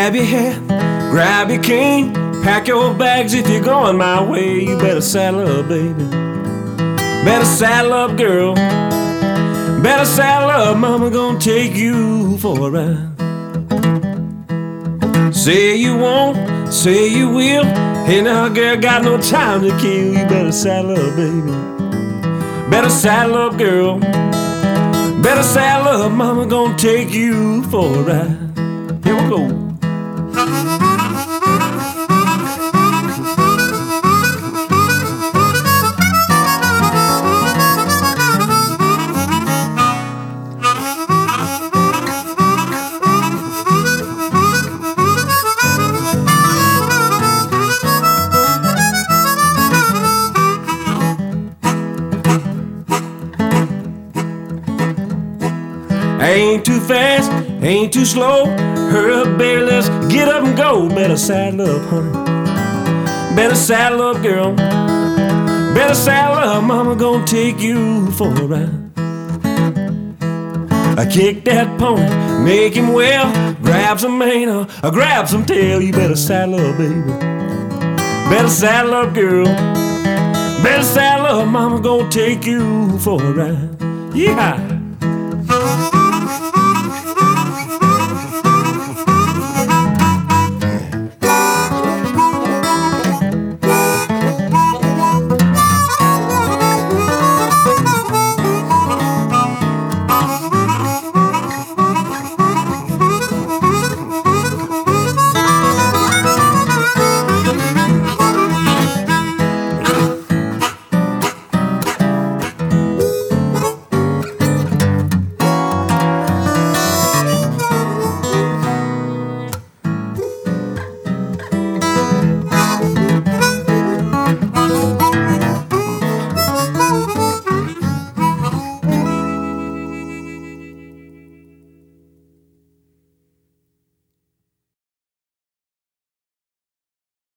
Grab your hat, grab your cane, pack your bags if you're going my way. You better saddle up, baby. Better saddle up, girl. Better saddle up, mama gonna take you for a ride. Say you won't, say you will. Hey now, girl, got no time to kill. You better saddle up, baby. Better saddle up, girl. Better saddle up, mama gonna take you for a ride. Here we go. Ain't too fast, ain't too slow. Hurry up, baby, let's get up and go. Better saddle up, honey. Better saddle up, girl. Better saddle up, mama gonna take you for a ride. I kick that pony, make him well. Grab some mane or grab some tail. You better saddle up, baby. Better saddle up, girl. Better saddle up, mama gonna take you for a ride. Yeah.